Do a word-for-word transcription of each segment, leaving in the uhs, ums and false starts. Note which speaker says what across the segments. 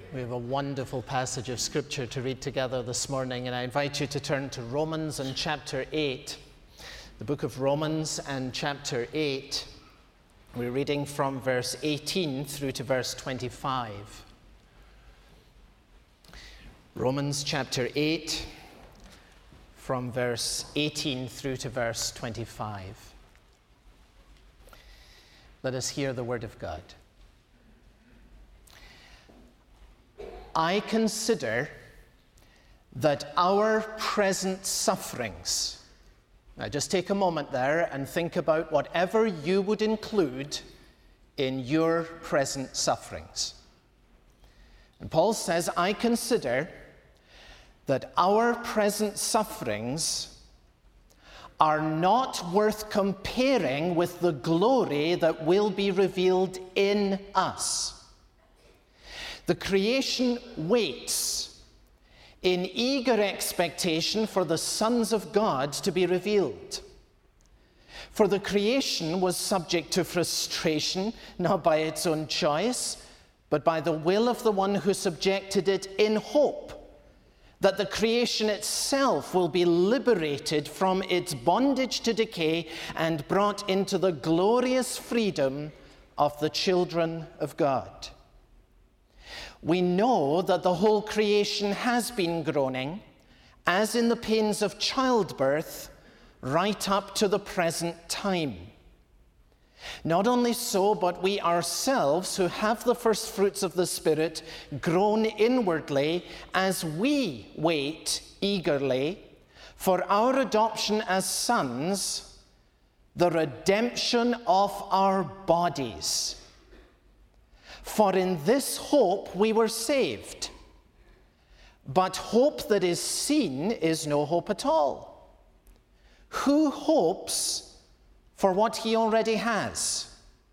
Speaker 1: We have a wonderful passage of Scripture to read together this morning, and I invite you to turn to Romans and chapter eight. The book of Romans and chapter eight. We're reading from verse eighteen through to verse twenty-five. Romans chapter eight, from verse eighteen through to verse twenty-five. Let us hear the word of God. I consider that our present sufferings, now just take a moment there and think about whatever you would include in your present sufferings. And Paul says, I consider that our present sufferings are not worth comparing with the glory that will be revealed in us. The creation waits in eager expectation for the sons of God to be revealed. For the creation was subject to frustration, not by its own choice, but by the will of the one who subjected it, in hope that the creation itself will be liberated from its bondage to decay and brought into the glorious freedom of the children of God. We know that the whole creation has been groaning, as in the pains of childbirth, right up to the present time. Not only so, but we ourselves, who have the first fruits of the Spirit, groan inwardly as we wait eagerly for our adoption as sons, the redemption of our bodies. For in this hope we were saved. But hope that is seen is no hope at all. Who hopes for what he already has?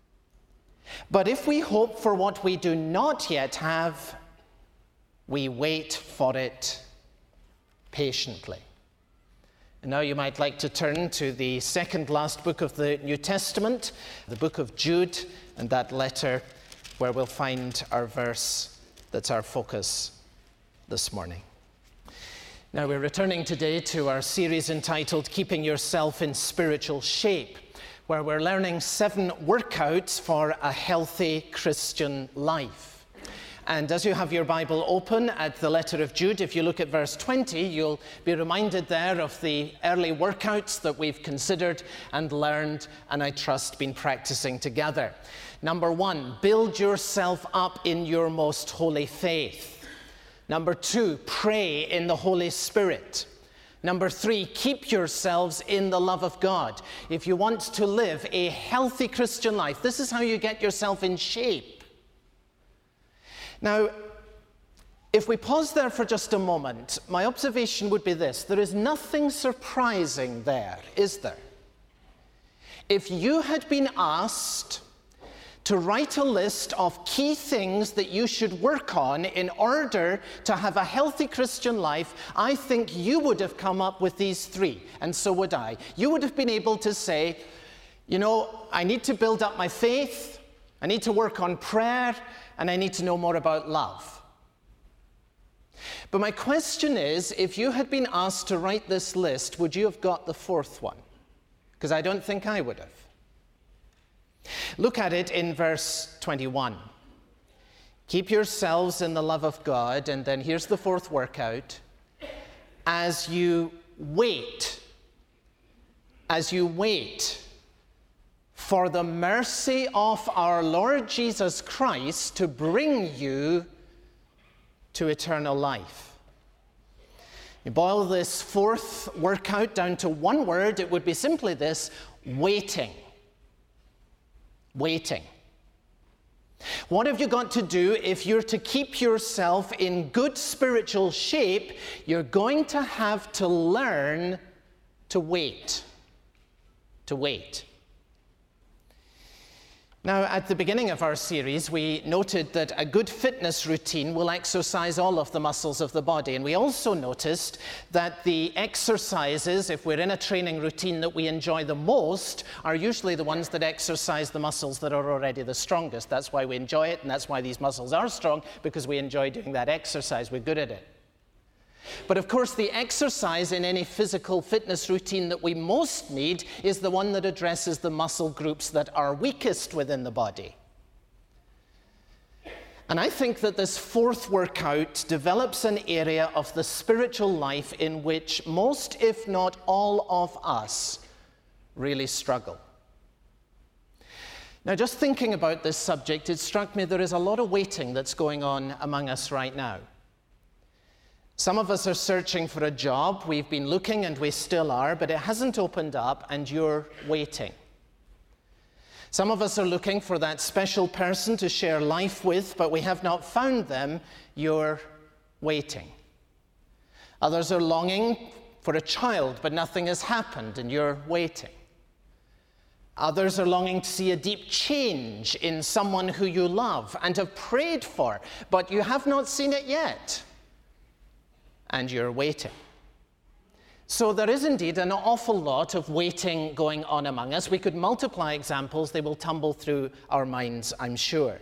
Speaker 1: But if we hope for what we do not yet have, we wait for it patiently. And now you might like to turn to the second last book of the New Testament, the book of Jude, and that letter where we'll find our verse that's our focus this morning. Now, we're returning today to our series entitled Keeping Yourself in Spiritual Shape, where we're learning seven workouts for a healthy Christian life. And as you have your Bible open at the letter of Jude, if you look at verse twenty, you'll be reminded there of the early workouts that we've considered and learned, and I trust been practicing together. Number one, build yourself up in your most holy faith. Number two, pray in the Holy Spirit. Number three, keep yourselves in the love of God. If you want to live a healthy Christian life, this is how you get yourself in shape. Now, if we pause there for just a moment, my observation would be this: there is nothing surprising there, is there? If you had been asked to write a list of key things that you should work on in order to have a healthy Christian life, I think you would have come up with these three, and so would I. You would have been able to say, you know, I need to build up my faith, I need to work on prayer, and I need to know more about love. But my question is, if you had been asked to write this list, would you have got the fourth one? Because I don't think I would have. Look at it in verse twenty-one. Keep yourselves in the love of God, and then here's the fourth workout. As you wait, as you wait for the mercy of our Lord Jesus Christ to bring you to eternal life. You boil this fourth workout down to one word, it would be simply this: waiting. Waiting. What have you got to do if you're to keep yourself in good spiritual shape? You're going to have to learn to wait. To wait. Now, at the beginning of our series, we noted that a good fitness routine will exercise all of the muscles of the body. And we also noticed that the exercises, if we're in a training routine that we enjoy the most, are usually the ones that exercise the muscles that are already the strongest. That's why we enjoy it, and that's why these muscles are strong, because we enjoy doing that exercise. We're good at it. But of course, the exercise in any physical fitness routine that we most need is the one that addresses the muscle groups that are weakest within the body. And I think that this fourth workout develops an area of the spiritual life in which most, if not all of us, really struggle. Now, just thinking about this subject, it struck me there is a lot of waiting that's going on among us right now. Some of us are searching for a job. We've been looking, and we still are, but it hasn't opened up, and you're waiting. Some of us are looking for that special person to share life with, but we have not found them. You're waiting. Others are longing for a child, but nothing has happened, and you're waiting. Others are longing to see a deep change in someone who you love and have prayed for, but you have not seen it yet. And you're waiting. So there is indeed an awful lot of waiting going on among us. We could multiply examples. They will tumble through our minds, I'm sure.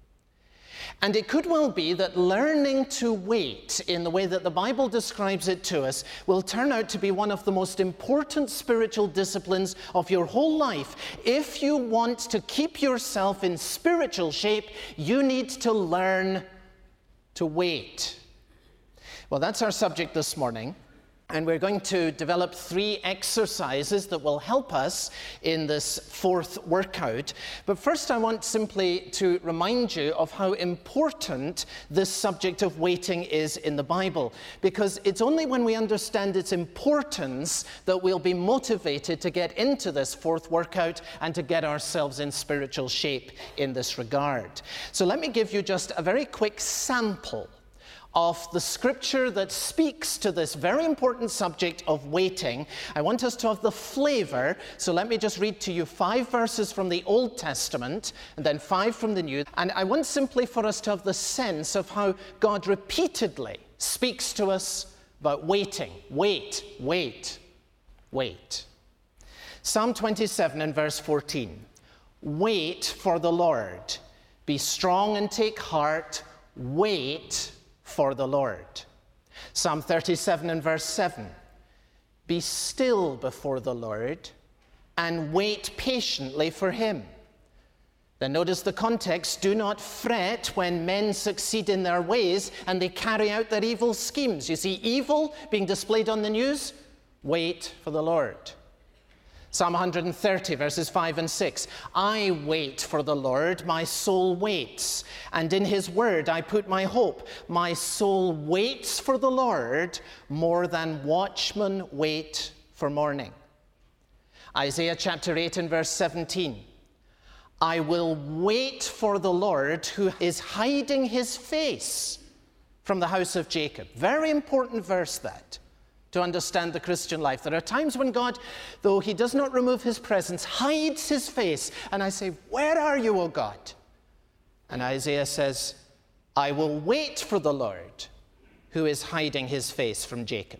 Speaker 1: And it could well be that learning to wait in the way that the Bible describes it to us will turn out to be one of the most important spiritual disciplines of your whole life. If you want to keep yourself in spiritual shape, you need to learn to wait. Well, that's our subject this morning, and we're going to develop three exercises that will help us in this fourth workout. But first, I want simply to remind you of how important this subject of waiting is in the Bible, because it's only when we understand its importance that we'll be motivated to get into this fourth workout and to get ourselves in spiritual shape in this regard. So let me give you just a very quick sample of the scripture that speaks to this very important subject of waiting. I want us to have the flavor, so let me just read to you five verses from the Old Testament and then five from the New. And I want simply for us to have the sense of how God repeatedly speaks to us about waiting. Wait, wait, wait. Psalm twenty-seven and verse fourteen. Wait for the Lord. Be strong and take heart. Wait for the Lord. Psalm thirty-seven and verse seven. Be still before the Lord and wait patiently for him. Then notice the context. Do not fret when men succeed in their ways and they carry out their evil schemes. You see evil being displayed on the news? Wait for the Lord. Psalm one hundred thirty, verses five and six. I wait for the Lord, my soul waits, and in his word I put my hope. My soul waits for the Lord more than watchmen wait for morning. Isaiah chapter eight and verse seventeen. I will wait for the Lord who is hiding his face from the house of Jacob. Very important verse that, to understand the Christian life. There are times when God, though he does not remove his presence, hides his face. And I say, where are you, O God? And Isaiah says, I will wait for the Lord who is hiding his face from Jacob.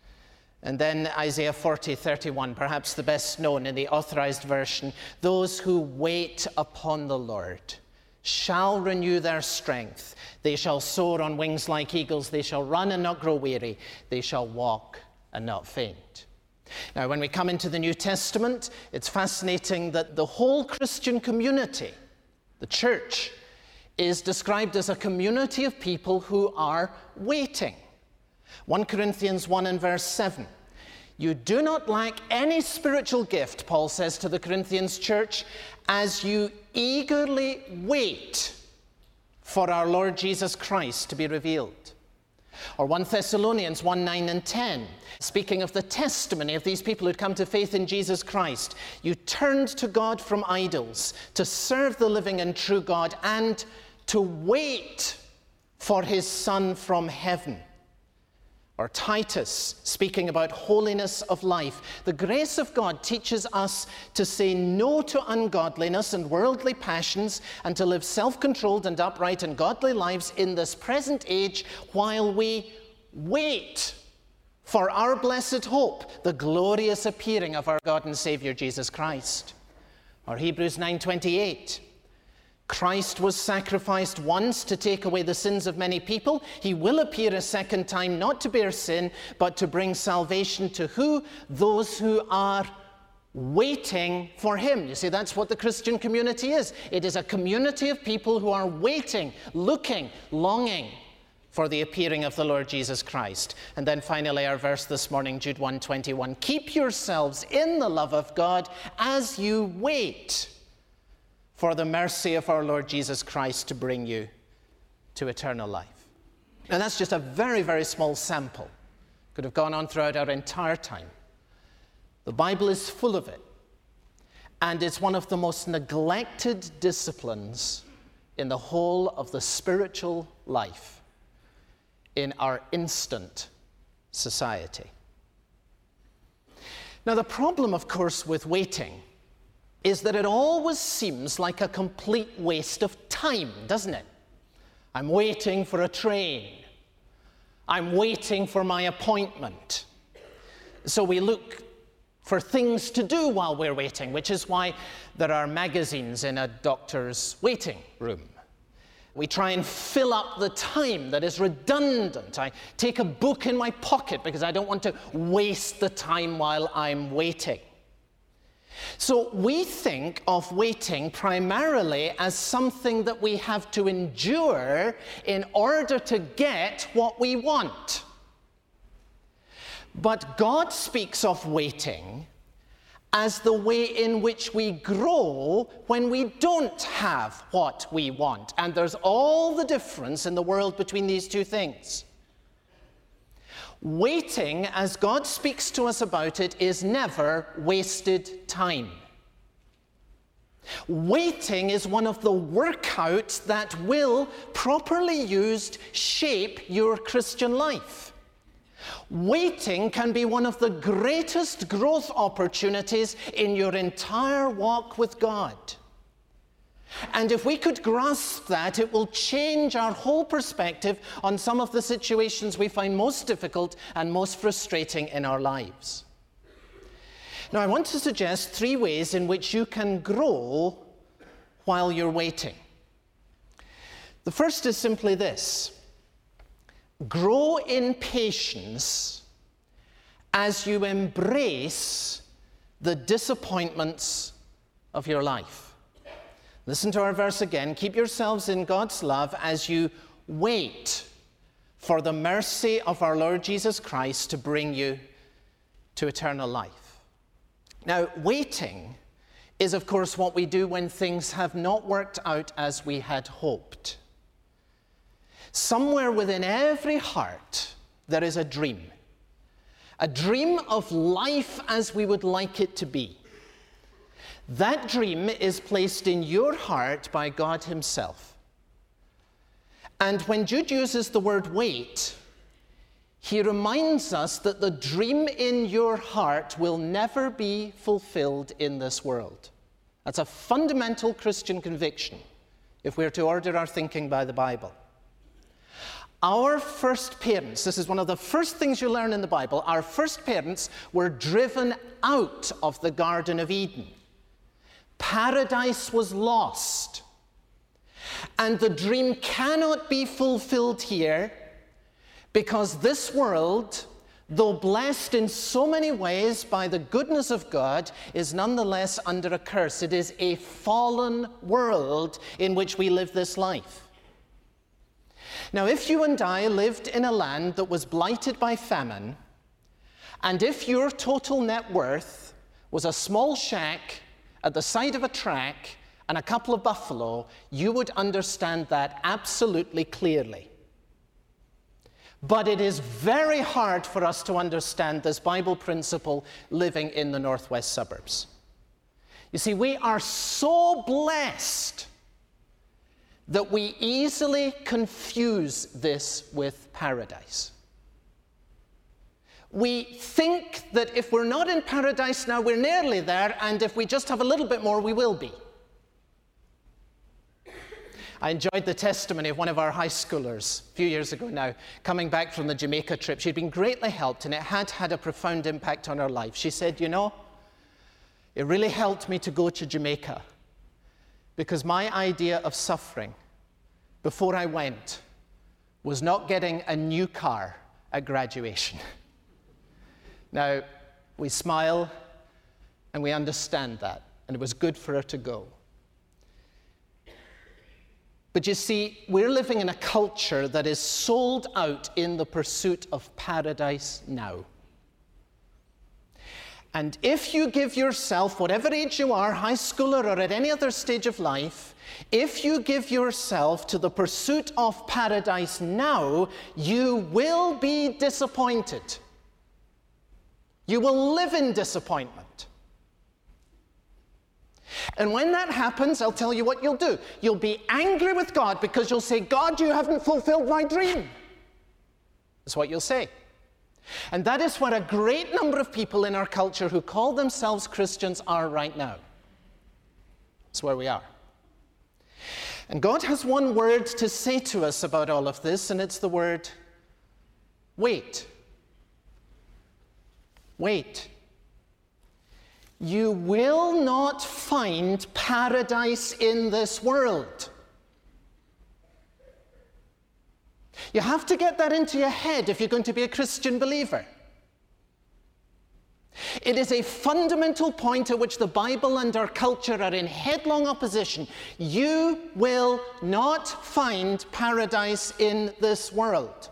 Speaker 1: And then Isaiah forty, thirty-one, perhaps the best known in the Authorized Version. Those who wait upon the Lord shall renew their strength. They shall soar on wings like eagles. They shall run and not grow weary. They shall walk and not faint. Now, when we come into the New Testament, it's fascinating that the whole Christian community, the church, is described as a community of people who are waiting. First Corinthians one and verse seven. You do not lack any spiritual gift, Paul says to the Corinthians church, as you eagerly wait for our Lord Jesus Christ to be revealed. Or First Thessalonians one, nine and ten, speaking of the testimony of these people who'd come to faith in Jesus Christ. You turned to God from idols to serve the living and true God and to wait for his Son from heaven. or Titus, speaking about holiness of life. The grace of God teaches us to say no to ungodliness and worldly passions and to live self-controlled and upright and godly lives in this present age while we wait for our blessed hope, the glorious appearing of our God and Savior Jesus Christ. Or Hebrews nine twenty-eight. Christ was sacrificed once to take away the sins of many people. He will appear a second time, not to bear sin, but to bring salvation to who? Those who are waiting for him. You see, that's what the Christian community is. It is a community of people who are waiting, looking, longing for the appearing of the Lord Jesus Christ. And then finally, our verse this morning, Jude one twenty-one. Keep yourselves in the love of God as you wait for the mercy of our Lord Jesus Christ to bring you to eternal life. Now that's just a very, very small sample. Could have gone on throughout our entire time. The Bible is full of it. And it's one of the most neglected disciplines in the whole of the spiritual life in our instant society. Now the problem, of course, with waiting is that it always seems like a complete waste of time, doesn't it? I'm waiting for a train. I'm waiting for my appointment. So we look for things to do while we're waiting, which is why there are magazines in a doctor's waiting room. We try and fill up the time that is redundant. I take a book in my pocket because I don't want to waste the time while I'm waiting. So we think of waiting primarily as something that we have to endure in order to get what we want. But God speaks of waiting as the way in which we grow when we don't have what we want. And there's all the difference in the world between these two things. Waiting, as God speaks to us about it, is never wasted time. Waiting is one of the workouts that will, properly used, shape your Christian life. Waiting can be one of the greatest growth opportunities in your entire walk with God. And if we could grasp that, it will change our whole perspective on some of the situations we find most difficult and most frustrating in our lives. Now, I want to suggest three ways in which you can grow while you're waiting. The first is simply this: grow in patience as you embrace the disappointments of your life. Listen to our verse again. Keep yourselves in God's love as you wait for the mercy of our Lord Jesus Christ to bring you to eternal life. Now, waiting is, of course, what we do when things have not worked out as we had hoped. Somewhere within every heart, there is a dream. A dream of life as we would like it to be. That dream is placed in your heart by God himself. And when Jude uses the word wait, he reminds us that the dream in your heart will never be fulfilled in this world. That's a fundamental Christian conviction, if we're to order our thinking by the Bible. Our first parents, this is one of the first things you learn in the Bible, our first parents were driven out of the Garden of Eden. Paradise was lost. And the dream cannot be fulfilled here because this world, though blessed in so many ways by the goodness of God, is nonetheless under a curse. It is a fallen world in which we live this life. Now, if you and I lived in a land that was blighted by famine, and if your total net worth was a small shack at the side of a track and a couple of buffalo, you would understand that absolutely clearly. But it is very hard for us to understand this Bible principle living in the northwest suburbs. You see, we are so blessed that we easily confuse this with paradise. We think that if we're not in paradise now, we're nearly there, and if we just have a little bit more, we will be. I enjoyed the testimony of one of our high schoolers a few years ago now, coming back from the Jamaica trip. She'd been greatly helped, and it had had a profound impact on her life. She said, you know, it really helped me to go to Jamaica because my idea of suffering before I went was not getting a new car at graduation. Now, we smile and we understand that, and it was good for her to go. But you see, we're living in a culture that is sold out in the pursuit of paradise now. And if you give yourself, whatever age you are, high schooler or at any other stage of life, if you give yourself to the pursuit of paradise now, you will be disappointed. You will live in disappointment. And when that happens, I'll tell you what you'll do. You'll be angry with God because you'll say, God, you haven't fulfilled my dream. That's what you'll say. And that is what a great number of people in our culture who call themselves Christians are right now. That's where we are. And God has one word to say to us about all of this, and it's the word, wait. Wait. You will not find paradise in this world. You have to get that into your head if you're going to be a Christian believer. It is a fundamental point at which the Bible and our culture are in headlong opposition. You will not find paradise in this world.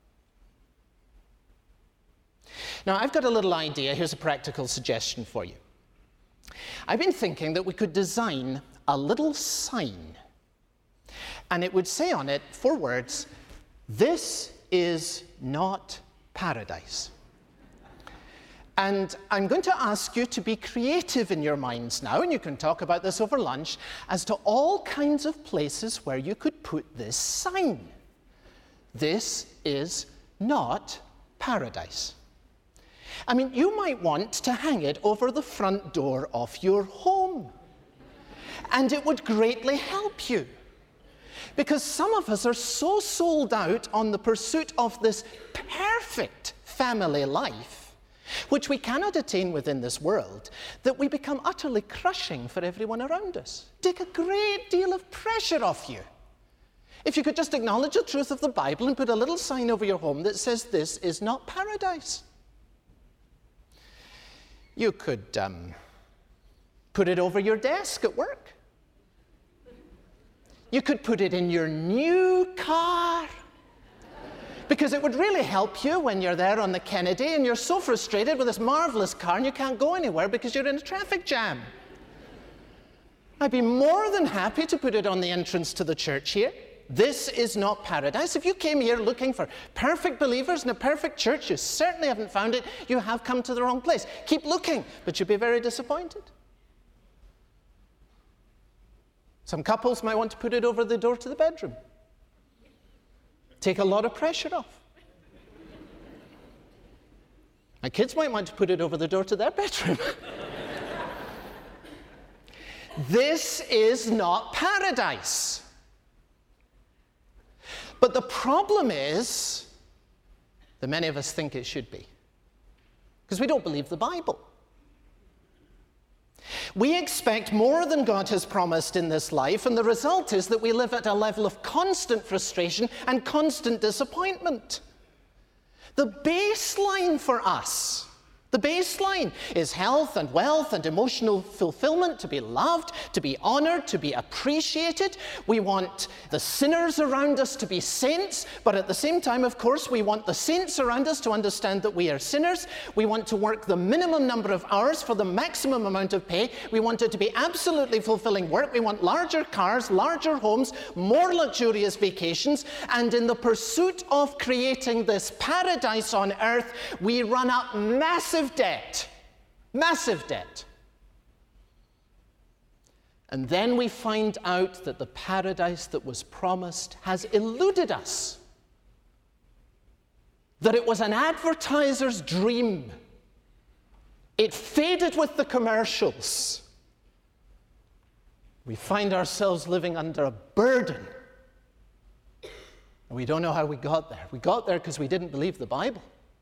Speaker 1: Now, I've got a little idea. Here's a practical suggestion for you. I've been thinking that we could design a little sign, and it would say on it four words, "This is not paradise." And I'm going to ask you to be creative in your minds now, and you can talk about this over lunch, as to all kinds of places where you could put this sign. This is not paradise. I mean, you might want to hang it over the front door of your home, and it would greatly help you. Because some of us are so sold out on the pursuit of this perfect family life, which we cannot attain within this world, that we become utterly crushing for everyone around us. Take a great deal of pressure off you. If you could just acknowledge the truth of the Bible and put a little sign over your home that says, "This is not paradise." You could um, put it over your desk at work. You could put it in your new car, because it would really help you when you're there on the Kennedy and you're so frustrated with this marvelous car and you can't go anywhere because you're in a traffic jam. I'd be more than happy to put it on the entrance to the church here. This is not paradise. If you came here looking for perfect believers in a perfect church, you certainly haven't found it. You have come to the wrong place. Keep looking, but you'll be very disappointed. Some couples might want to put it over the door to the bedroom. Take a lot of pressure off. My kids might want to put it over the door to their bedroom. This is not paradise. But the problem is that many of us think it should be, because we don't believe the Bible. We expect more than God has promised in this life, and the result is that we live at a level of constant frustration and constant disappointment. The baseline for us, the baseline is health and wealth and emotional fulfillment, to be loved, to be honored, to be appreciated. We want the sinners around us to be saints, but at the same time, of course, we want the saints around us to understand that we are sinners. We want to work the minimum number of hours for the maximum amount of pay. We want it to be absolutely fulfilling work. We want larger cars, larger homes, more luxurious vacations, and in the pursuit of creating this paradise on earth, we run up massive debt, massive debt. And then we find out that the paradise that was promised has eluded us. that it was an advertiser's dream. It faded with the commercials. We find ourselves living under a burden. And we don't know how we got there. We got there because we didn't believe the Bible.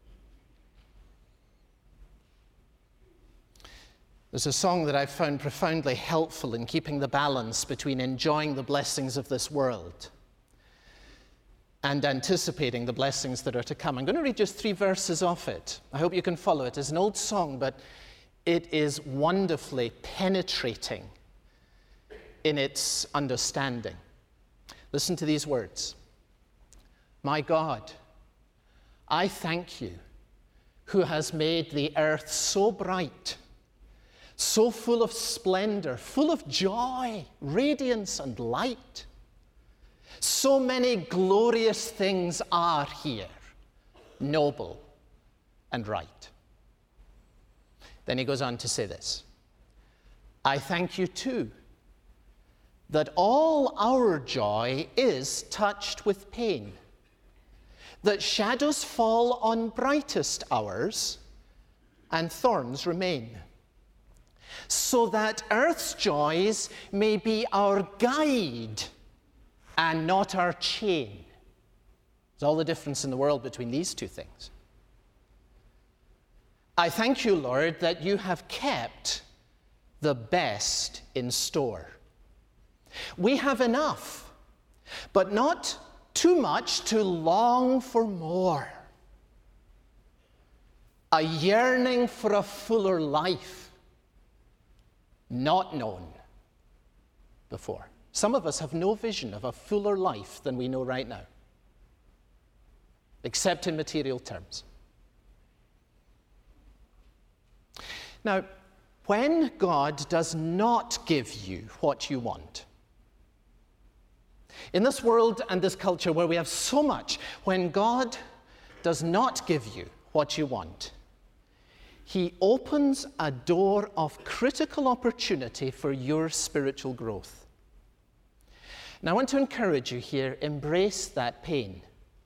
Speaker 1: There's a song that I've found profoundly helpful in keeping the balance between enjoying the blessings of this world and anticipating the blessings that are to come. I'm going to read just three verses off it. I hope you can follow it. It's an old song, but it is wonderfully penetrating in its understanding. Listen to these words. My God, I thank you, who has made the earth so bright, so full of splendor, full of joy, radiance, and light. So many glorious things are here, noble and right. Then he goes on to say this. I thank you too, that all our joy is touched with pain, that shadows fall on brightest hours and thorns remain, so that earth's joys may be our guide and not our chain. There's all the difference in the world between these two things. I thank you, Lord, that you have kept the best in store. We have enough, but not too much to long for more. A yearning for a fuller life, not known before. Some of us have no vision of a fuller life than we know right now, except in material terms. Now, when God does not give you what you want, in this world and this culture where we have so much, when God does not give you what you want, he opens a door of critical opportunity for your spiritual growth. Now, I want to encourage you here, embrace that pain.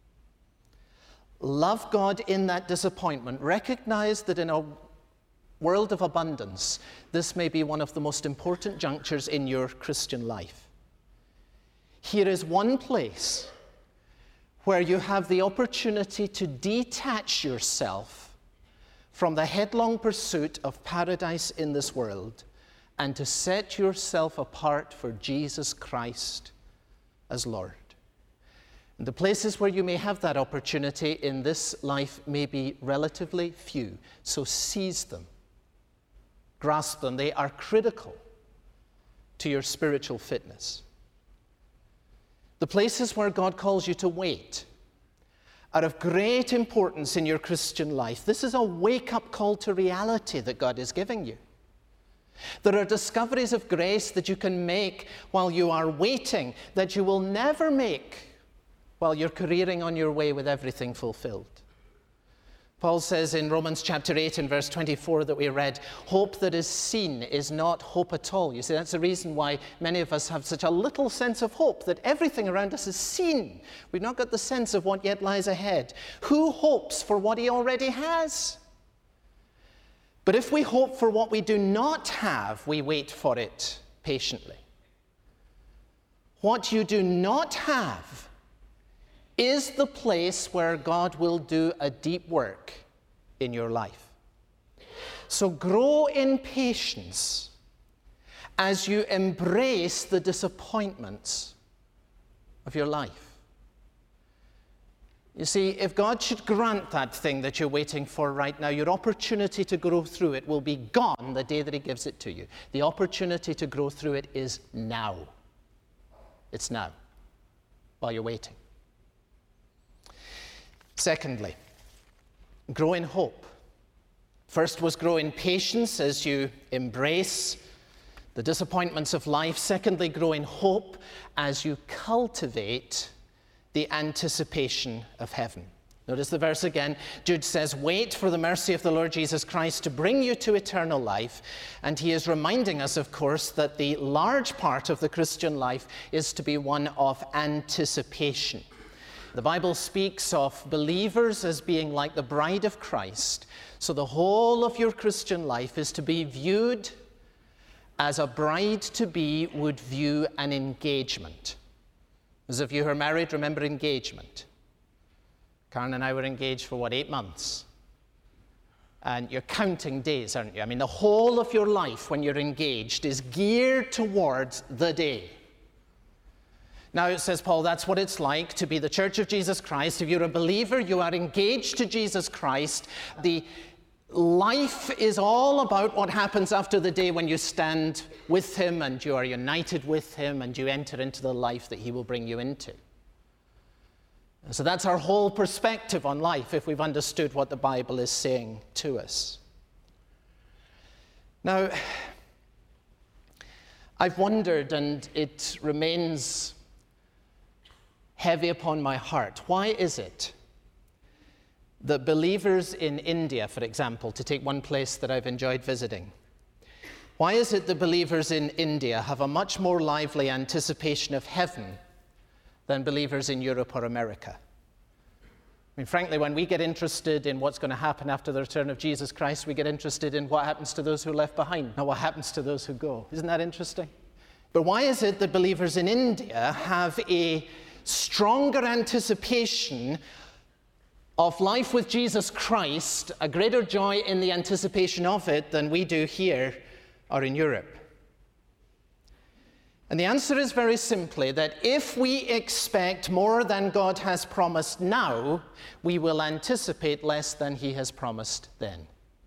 Speaker 1: Love God in that disappointment. Recognize that in a world of abundance, this may be one of the most important junctures in your Christian life. Here is one place where you have the opportunity to detach yourself from the headlong pursuit of paradise in this world and to set yourself apart for Jesus Christ as Lord. And the places where you may have that opportunity in this life may be relatively few, so seize them, grasp them. They are critical to your spiritual fitness. The places where God calls you to wait are of great importance in your Christian life. This is a wake-up call to reality that God is giving you. There are discoveries of grace that you can make while you are waiting that you will never make while you're careering on your way with everything fulfilled. Paul says in Romans chapter eight and verse twenty-four that we read, hope that is seen is not hope at all. You see, that's the reason why many of us have such a little sense of hope, that everything around us is seen. We've not got the sense of what yet lies ahead. Who hopes for what he already has? But if we hope for what we do not have, we wait for it patiently. What you do not have is the place where God will do a deep work in your life. So grow in patience as you embrace the disappointments of your life. You see, if God should grant that thing that you're waiting for right now, your opportunity to grow through it will be gone the day that he gives it to you. The opportunity to grow through it is now. It's now, while you're waiting. Secondly, grow in hope. First was grow in patience as you embrace the disappointments of life. Secondly, grow in hope as you cultivate the anticipation of heaven. Notice the verse again. Jude says, wait for the mercy of the Lord Jesus Christ to bring you to eternal life. And he is reminding us, of course, that the large part of the Christian life is to be one of anticipation. The Bible speaks of believers as being like the bride of Christ. So the whole of your Christian life is to be viewed as a bride-to-be would view an engagement. Those of you who are married, remember engagement. Karen and I were engaged for, what, eight months? And you're counting days, aren't you? I mean, the whole of your life when you're engaged is geared towards the day. Now, it says Paul, that's what it's like to be the Church of Jesus Christ. If you're a believer, you are engaged to Jesus Christ. The life is all about what happens after the day when you stand with him and you are united with him and you enter into the life that he will bring you into. So that's our whole perspective on life if we've understood what the Bible is saying to us. Now, I've wondered, and it remains heavy upon my heart, why is it that believers in India, for example, to take one place that I've enjoyed visiting, why is it that believers in India have a much more lively anticipation of heaven than believers in Europe or America? I mean, frankly, when we get interested in what's going to happen after the return of Jesus Christ, we get interested in what happens to those who are left behind, not what happens to those who go. Isn't that interesting? But why is it that believers in India have a stronger anticipation of life with Jesus Christ, a greater joy in the anticipation of it than we do here or in Europe? And the answer is very simply that if we expect more than God has promised now, we will anticipate less than he has promised then.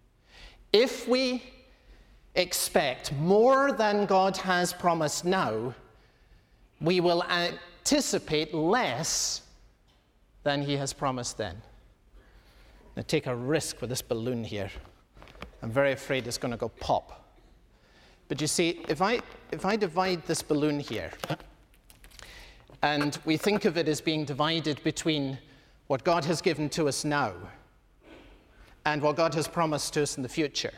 Speaker 1: If we expect more than God has promised now, we will anticipate less than he has promised then. Now take a risk with this balloon here. I'm very afraid it's going to go pop. But you see, if I, if I divide this balloon here, and we think of it as being divided between what God has given to us now and what God has promised to us in the future,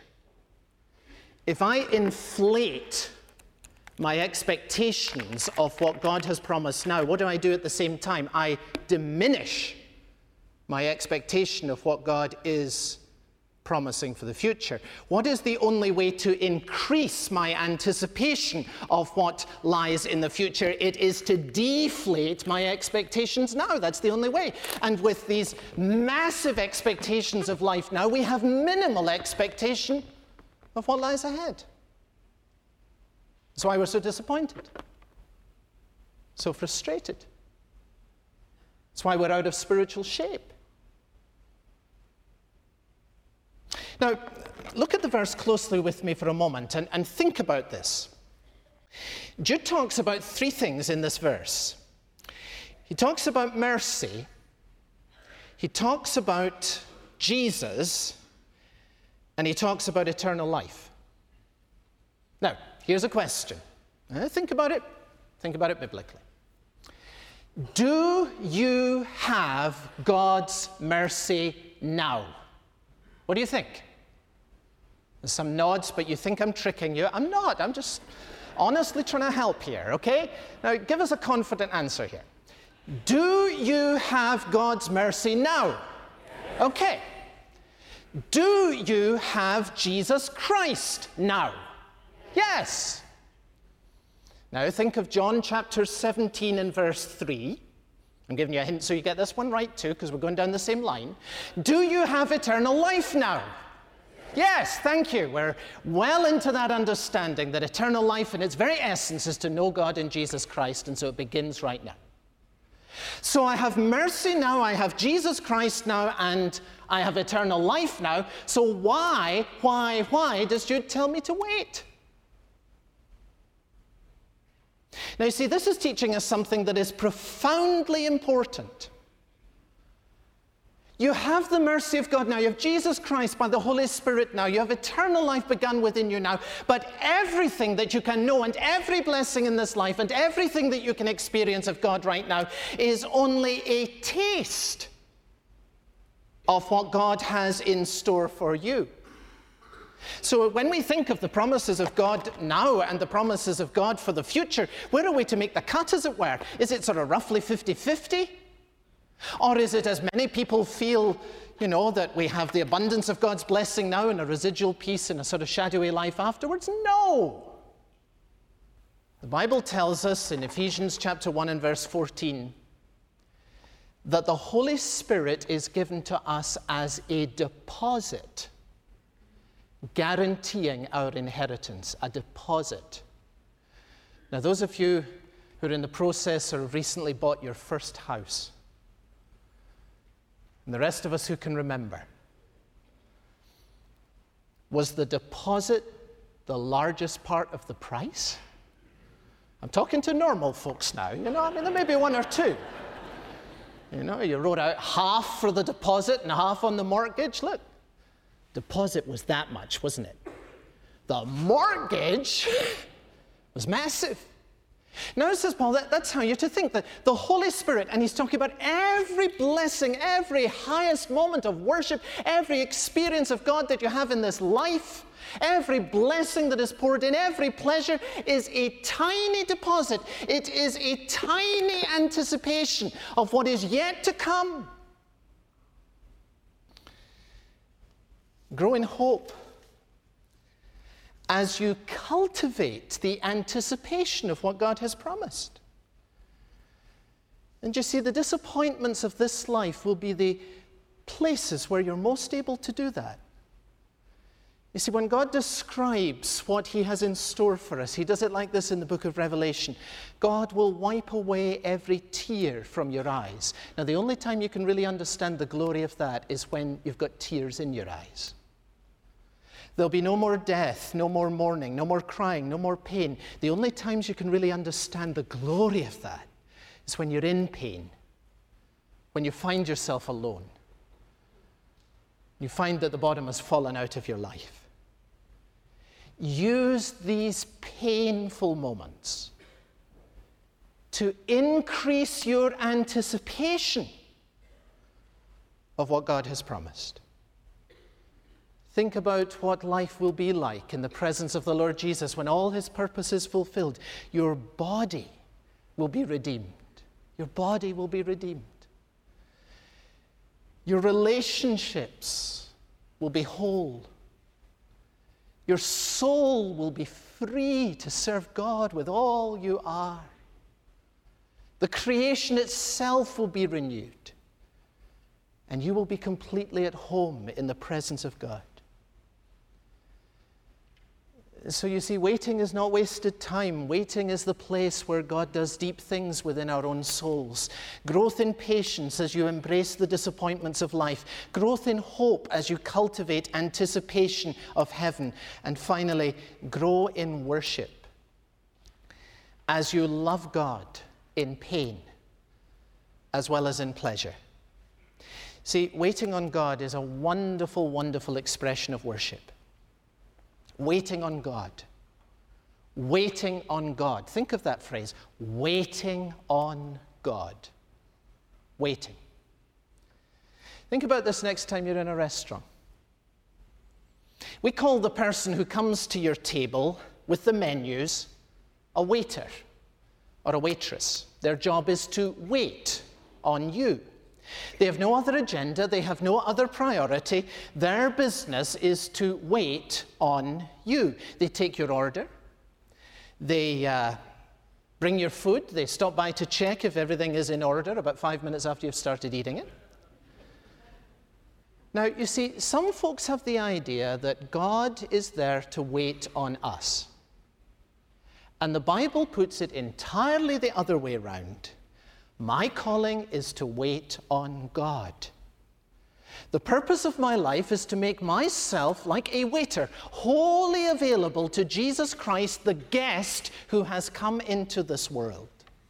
Speaker 1: if I inflate my expectations of what God has promised now, what do I do at the same time? I diminish my expectation of what God is promising for the future. What is the only way to increase my anticipation of what lies in the future? It is to deflate my expectations now. That's the only way. And with these massive expectations of life now, we have minimal expectation of what lies ahead. That's why we're so disappointed, so frustrated. That's why we're out of spiritual shape. Now, look at the verse closely with me for a moment and, and think about this. Jude talks about three things in this verse. He talks about mercy, he talks about Jesus, and he talks about eternal life. Now, here's a question. Uh, think about it. Think about it biblically. Do you have God's mercy now? What do you think? There's some nods, but you think I'm tricking you. I'm not. I'm just honestly trying to help here, okay? Now, give us a confident answer here. Do you have God's mercy now? Okay. Do you have Jesus Christ now? Yes. Now, think of John chapter seventeen and verse three. I'm giving you a hint so you get this one right too, because we're going down the same line. Do you have eternal life now? Yes, thank you. We're well into that understanding that eternal life in its very essence is to know God in Jesus Christ, and so it begins right now. So I have mercy now, I have Jesus Christ now, and I have eternal life now. So why, why, why does Jude tell me to wait? Now, you see, this is teaching us something that is profoundly important. You have the mercy of God now. You have Jesus Christ by the Holy Spirit now. You have eternal life begun within you now. But everything that you can know and every blessing in this life and everything that you can experience of God right now is only a taste of what God has in store for you. So when we think of the promises of God now and the promises of God for the future, where are we to make the cut, as it were? Is it sort of roughly fifty-fifty? Or is it, as many people feel, you know, that we have the abundance of God's blessing now and a residual peace and a sort of shadowy life afterwards? No. The Bible tells us in Ephesians chapter one and verse fourteen that the Holy Spirit is given to us as a deposit, guaranteeing our inheritance, a deposit. Now, those of you who are in the process or have recently bought your first house, and the rest of us who can remember, was the deposit the largest part of the price? I'm talking to normal folks now, you know, I mean, there may be one or two. You know, you wrote out half for the deposit and half on the mortgage. Look, deposit was that much, wasn't it? The mortgage was massive. Now, says Paul, that, that's how you're to think, that the Holy Spirit, and he's talking about every blessing, every highest moment of worship, every experience of God that you have in this life, every blessing that is poured in, every pleasure is a tiny deposit. It is a tiny anticipation of what is yet to come. Grow in hope as you cultivate the anticipation of what God has promised. And you see, the disappointments of this life will be the places where you're most able to do that. You see, when God describes what he has in store for us, he does it like this in the book of Revelation. God will wipe away every tear from your eyes. Now, the only time you can really understand the glory of that is when you've got tears in your eyes. There'll be no more death, no more mourning, no more crying, no more pain. The only times you can really understand the glory of that is when you're in pain, when you find yourself alone. You find that the bottom has fallen out of your life. Use these painful moments to increase your anticipation of what God has promised. Think about what life will be like in the presence of the Lord Jesus when all his purpose is fulfilled. Your body will be redeemed. Your body will be redeemed. Your relationships will be whole. Your soul will be free to serve God with all you are. The creation itself will be renewed. And you will be completely at home in the presence of God. So you see, waiting is not wasted time. Waiting is the place where God does deep things within our own souls. Growth in patience as you embrace the disappointments of life. Growth in hope as you cultivate anticipation of heaven. And finally, grow in worship as you love God in pain as well as in pleasure. See, waiting on God is a wonderful, wonderful expression of worship. Waiting on God. Waiting on God. Think of that phrase. Waiting on God. Waiting. Think about this next time you're in a restaurant. We call the person who comes to your table with the menus a waiter or a waitress. Their job is to wait on you. They have no other agenda. They have no other priority. Their business is to wait on you. They take your order. They uh, bring your food. They stop by to check if everything is in order about five minutes after you've started eating it. Now, you see, some folks have the idea that God is there to wait on us. And the Bible puts it entirely the other way around. My calling is to wait on God. The purpose of my life is to make myself like a waiter, wholly available to Jesus Christ, the guest who has come into this world.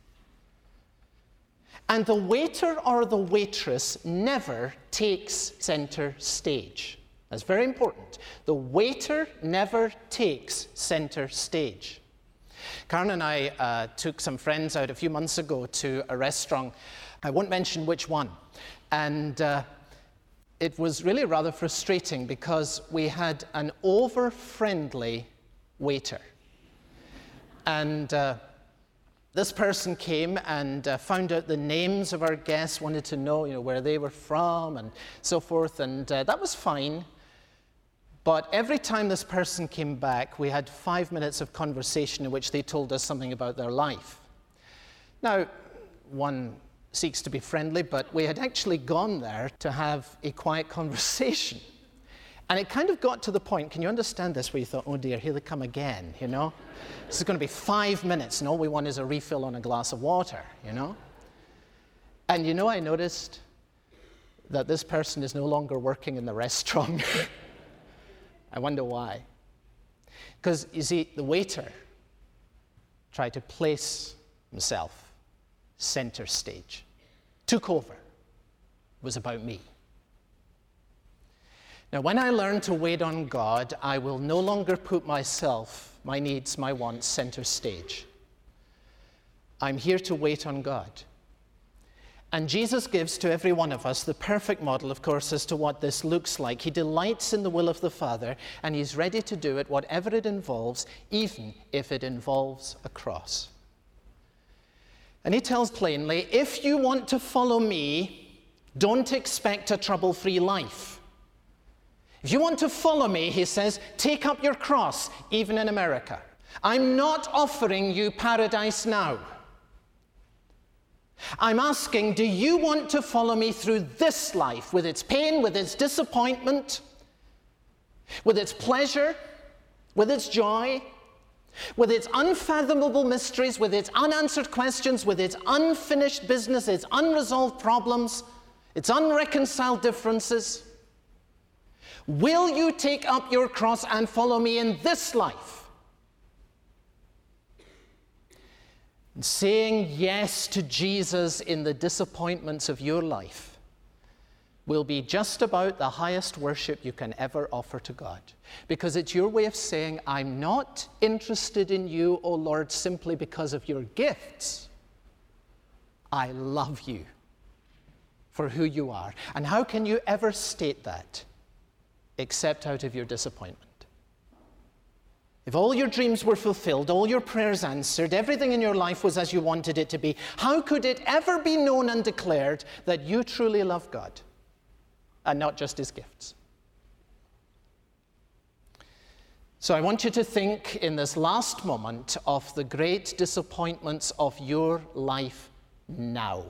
Speaker 1: And the waiter or the waitress never takes center stage. That's very important. The waiter never takes center stage. Karen and I uh, took some friends out a few months ago to a restaurant. I won't mention which one. And uh, it was really rather frustrating because we had an over-friendly waiter. And uh, this person came and uh, found out the names of our guests, wanted to know, you know, where they were from and so forth, and uh, that was fine. But every time this person came back, we had five minutes of conversation in which they told us something about their life. Now, one seeks to be friendly, but we had actually gone there to have a quiet conversation. And it kind of got to the point, can you understand this, where you thought, oh dear, here they come again, you know? This is going to be five minutes, and all we want is a refill on a glass of water, you know? And you know, I noticed that this person is no longer working in the restaurant. I wonder why. Because, you see, the waiter tried to place himself center stage, took over. It was about me. Now, when I learn to wait on God, I will no longer put myself, my needs, my wants, center stage. I'm here to wait on God. And Jesus gives to every one of us the perfect model, of course, as to what this looks like. He delights in the will of the Father, and he's ready to do it, whatever it involves, even if it involves a cross. And he tells plainly, if you want to follow me, don't expect a trouble-free life. If you want to follow me, he says, take up your cross, even in America. I'm not offering you paradise now. I'm asking, do you want to follow me through this life, with its pain, with its disappointment, with its pleasure, with its joy, with its unfathomable mysteries, with its unanswered questions, with its unfinished business, its unresolved problems, its unreconciled differences? Will you take up your cross and follow me in this life? And saying yes to Jesus in the disappointments of your life will be just about the highest worship you can ever offer to God. Because it's your way of saying, I'm not interested in you, O Lord, simply because of your gifts. I love you for who you are. And how can you ever state that except out of your disappointment? If all your dreams were fulfilled, all your prayers answered, everything in your life was as you wanted it to be, how could it ever be known and declared that you truly love God and not just his gifts? So I want you to think in this last moment of the great disappointments of your life now.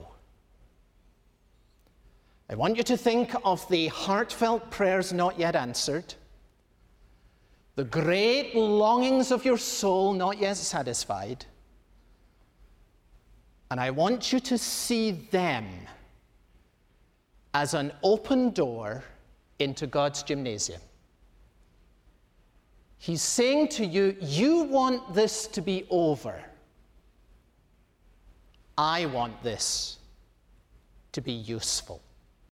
Speaker 1: I want you to think of the heartfelt prayers not yet answered, the great longings of your soul not yet satisfied, and I want you to see them as an open door into God's gymnasium. He's saying to you, you want this to be over. I want this to be useful.